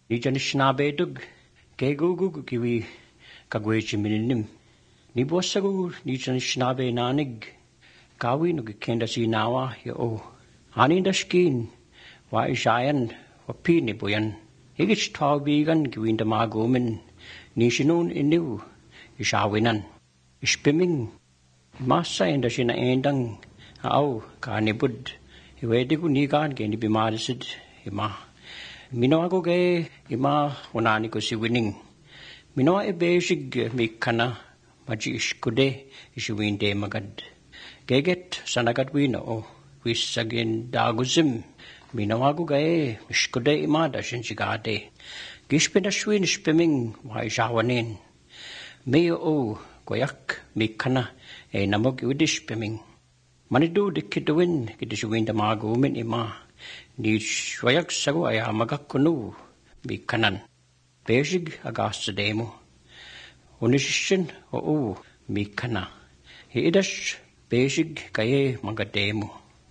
Ni janishnabeedug kegugu kiwi kagwechi mininim. Ni bosagu ni janishnabe nanig kawi nug kenda si nawa yo o. Anindashkin wa ishayan wa pini boyan. Higich taubigan kiwinda magumin ni shinun iniu ishawinan. Ishpiming masa indashina endang au kanibud. Iwedigu nigan geni bimarisid ima. Minoa ko gay ima unani ko si winning. Minoa e basic mikana maji ishkude ishiwinde magad. Geget sanagad wino o wisagin daguzim. Minoa ko gay ishkude ima dashin sigade. Gishpinashwin ishpiming wa ishawanin. Meo o goyak mikana e namog iwidishpiming. Manidu dikiduin kidishiwinda magumin ima. Ni shwayak sagu aya magakunu bikanan. Bejig agasademo. Unishin o mikana. Hidash bejig kaye magademo.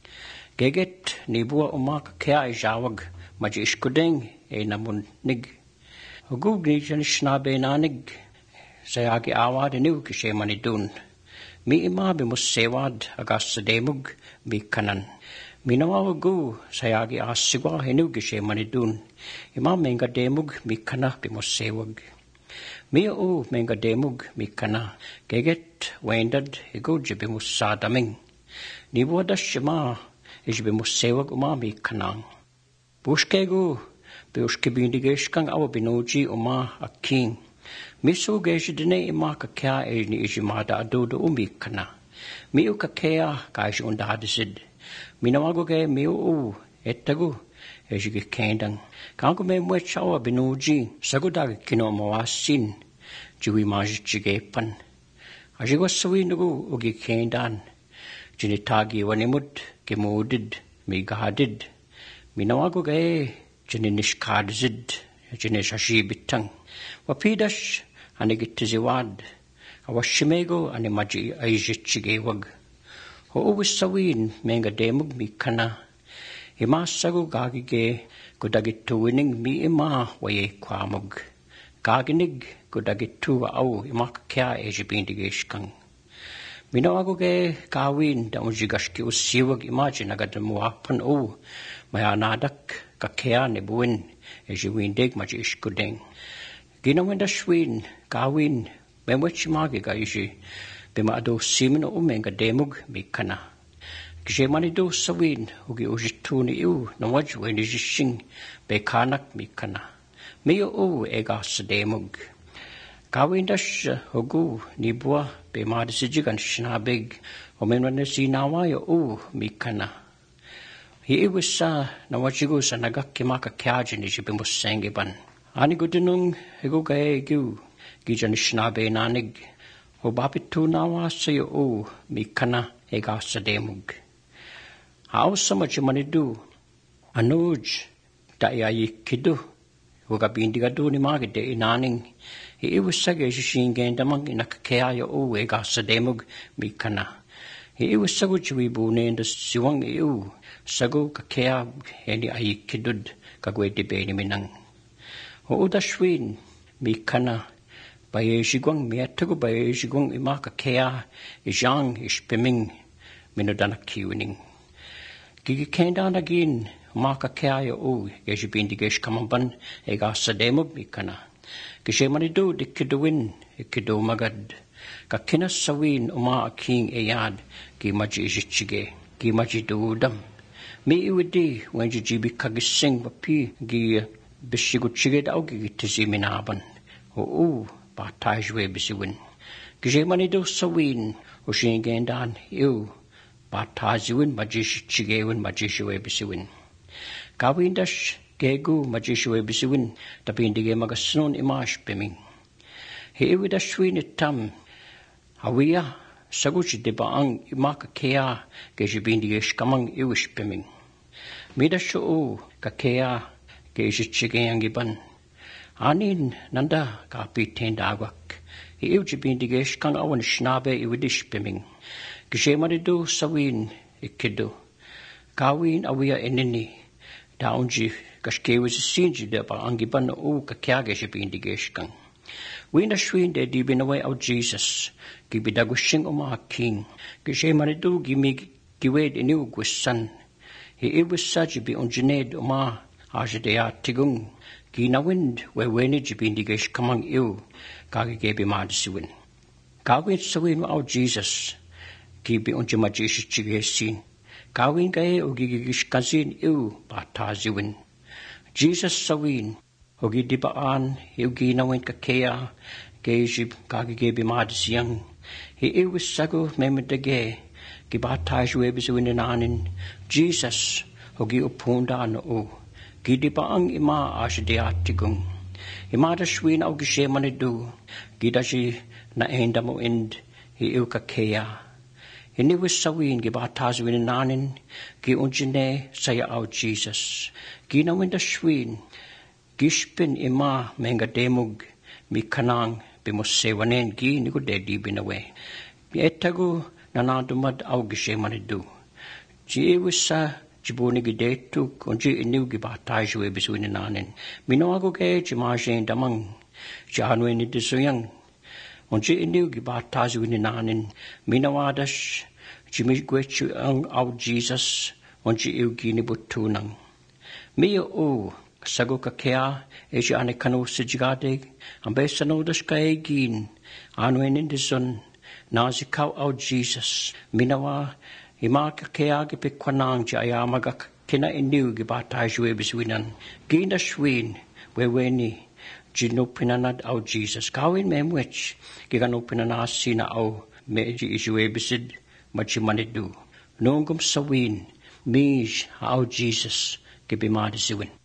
Geget nibua umak kaya ijawag majishkudeng e namun nig. Hugug ni janishnabe nanig sayagi awad niu kishe manidun. Mi ima bimusewad agasademug bikanan. Minawagu sayagi asigwa henu gishe manidun. Ima menga demug mikana bimosewag. Mia o menga demug mikana. Geget wendad ego jibimusadaming. Nibuadashima ijibimusewag uma mikanang. Bushkegu biushkibindigeshkang awa binuji uma aking. Misu geshidine ima kakya ni ijimada adudu umikana. Miu kakya kaish undahadisid. Minawago ke miu etagu ejigi kendang. Kango me mwechawa binuji sagudag kino mawasin jiwi majichigepan. Ajigwa sawi nugu ugi kendan. Jinitagi wanimud kimudid migadid. Minawago ke jininishkadzid jinishashibitang. Wapidash anigitiziwad. Awashimego animaji aijichigewag. Ho'uwisawin menga demug mikana. Ima sagu gagige gudagitu winning mi ima waye kwamug. Gaginig gudagitu au ima kya ejibindigeshkang. Minawago ge gawin da unjigashki usiwag imagine agadamuapan o mayanadak kakya nebuin ejibindig majishkudeng. Ginawenda shwin gawin memwechimagi gaishi. Bima ado simino umenga demug mikana. Kishe manido sawin ugi ujituni iu nawajwe nijishing bekanak mikana. Mio o ega sademug. Kawindash ugu nibua bemadisijigan shinabig omenwane sinawayo o mikana. Hiiwisa nawajigu sa nagakimaka kyaji nijibimusengiban. Ani gudinung egu gae egu gijan shinabe nanig. O bapitu nawa sayo o mikana ega sademug. Hao samachi manidu anuj daiayi kidu. Huga bindigadu ni magide inaning. Hiiwisage shishingendamang inakakaya o ega sademug mikana. Hiiwisagu chiwibu nenda siwang iu. Sagu kakea heni ayi kidud kagwede beni minang. O udashwin mikana. Bayeshigwang miatagu bayeshigwang imaka kea ijang ishpiming minodana kiwining. Gigi kendana gin maka kea yo o yeshibindigesh kamamban ega sademug mikana. Gishe manidu dikiduwin ikidu magad. Kakina sawin uma aking eyad gi maji ijichige gi maji duudam. Mi iwidi wenji jibi kagising wapi gi bishiguchige dao gi tiziminaban. O Batajwe bisiwin. Gijemanido sawin ushingendan iu. Bataziwin majishigewin majishwe bisiwin. Gawindash gegu majishwe bisiwin tapindige magasun imash biming. Hiiwidashwin itam. Hawiya saguchi debaang imaka kea gejibindige shkamang iwish biming. Midashu kakea gejichigeyangiban. Anin nanda kapiten dagwak. Iujibindigesh kang awan shnabe iwidish biming. Gishemanidu sawin ikidu. Gawin awiya enini. Daunji Kashkewas sinji de pa angiban o kakyage si pindigeshkang. Wina shwin de di binaway au Jesus, kibidagushing uma king, kishe manidu gimi giwed inu gwisan. He iwis sa jibi unjined uma ajadea tigung, ginawind we weni jibindigesh kamang iu, kagigebi madisiwin. Gawin sawin au Jesus, kibi unjimajishish chigesin. Gawin gae o gigigish kazin iu bataziwin. Jesus sawin, o gidibaan, iu ginawin kakea, gejib kagigebi madisiyang. He iwis sago memedage, gibatazwebisiwin inanin. Jesus, o gi upunda no o. Gidibaang ima asadiatigong. Imada shwin au gishemanidu, gidashi na enda mo ind, hi iu kakea. Iniwis sawin gibatazwin inanin, gi unjine saya au Jesus. Ginawinda shwin, gishpin ima mengademug, mi kanang bimusewanen gi nigo dedi binawe. Mi etago nanadumad au gishemanidu. Ji iwis sa jibuni gidetu kunji iniu gibatazwe bisuin inanin. Minoago ke jimajen damang, jahanwe ni disuyang. Unji iniu gibatazwe inanin, minawadash, jimigwechu ang au Jesus, unji iu ginibutunang. Mio o, sago kakea, eji ane kanu sijigade, ambe sanodas kaegin, anwe nindison, nazikau au Jesus, minawa, ima kakea gipikwanang jayamaga kina iniu gibatazwe bisuinan. Gina shwin, weweni, jinupinanad au Jesus. Kawin memwech, giganupinanasina au meji iswe bisid, machimanidu. Nungum sawin, mij au Jesus, gibimadisiwin.